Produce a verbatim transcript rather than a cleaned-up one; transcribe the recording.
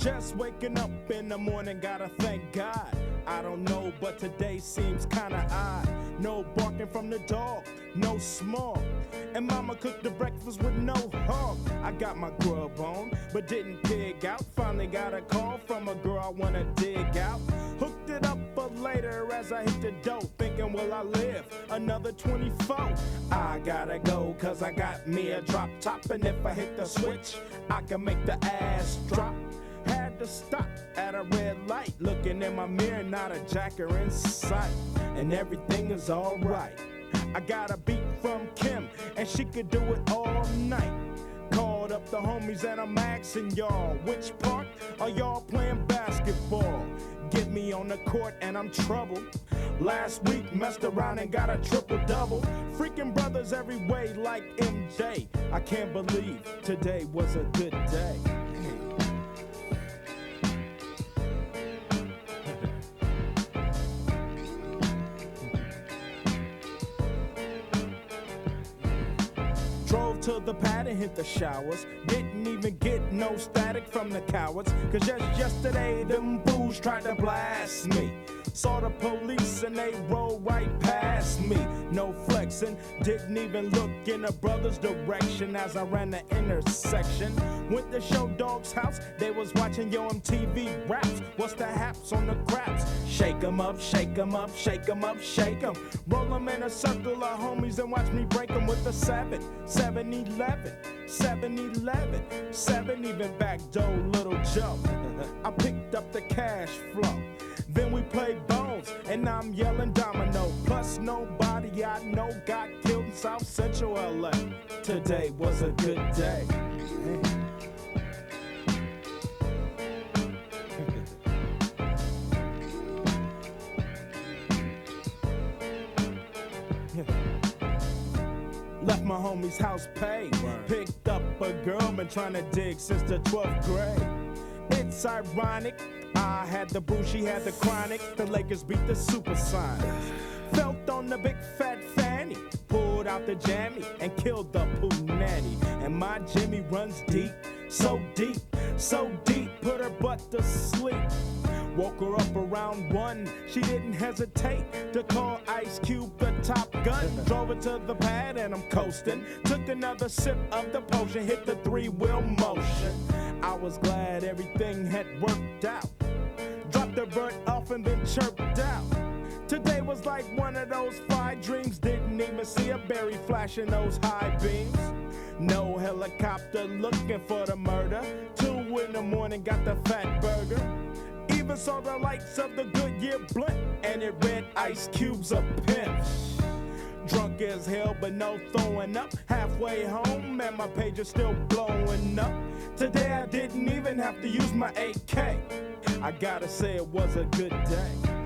Just waking up in the morning, gotta thank God. I don't know, but today seems kinda odd. No barking from the dog, no small. And mama cooked the breakfast with no hog. I got my grub on, but didn't pig out. Finally got a call from a girl I wanna dig out. Hooked it up for later as I hit the dough. Thinking, will I live another twenty-four? I gotta go, cause I got me a drop top. And if I hit the switch, I can make the ass drop. Had to stop at a red light. Looking in my mirror, not a jacker in sight. And everything is alright. I got a beat from Kim, and she could do it all night. Called up the homies and I'm asking y'all, which part are y'all playing basketball? Get me on the court and I'm troubled. Last week messed around and got a triple-double. Freaking brothers every way like M J. I can't believe today was a good day. Drove to the pad and hit the showers. Didn't even get no static from the cowards. Cause just yesterday them fools tried to blast me. Saw the police and they rolled right past me. No flexing, didn't even look in the brother's direction as I ran the intersection. Went to Show Dog's house, they was watching Yo M T V raps. What's the haps on the craps? Shake 'em up, shake 'em up, shake 'em up, shake 'em. Roll 'em in a circle of homies and watch me break 'em with the seven, seven eleven, seven eleven, seven even back door Little Joe. I picked up the cash flow. Then we played bones, and I'm yelling domino. Plus nobody I know got killed in South Central L A. Today was a good day. Left my homie's house paid. Picked up a girl, been trying to dig since the twelfth grade. It's ironic, I had the boo, she had the chronic. The Lakers beat the Supersonics. Felt on the big fat fanny, pulled out the jammy and killed the poo nanny. And my Jimmy runs deep, so deep, so deep, put her butt to sleep. Woke her up around one, she didn't hesitate to call Ice Cube the Top Gun. Drove her to the pad and I'm coasting. Took another sip of the potion, hit the three-wheel motion. I was glad everything had worked out. Dropped the bird off and then chirped out. Today was like one of those fly dreams. Didn't even see a berry flashing those high beams. No helicopter looking for the murder. Two in the morning, got the fat burger. Even saw the lights of the Goodyear blimp, and it read Ice Cube's a pimp. Drunk as hell, but no throwing up. Halfway home, and my page is still blowing up. Today I didn't even have to use my A K. I gotta say it was a good day.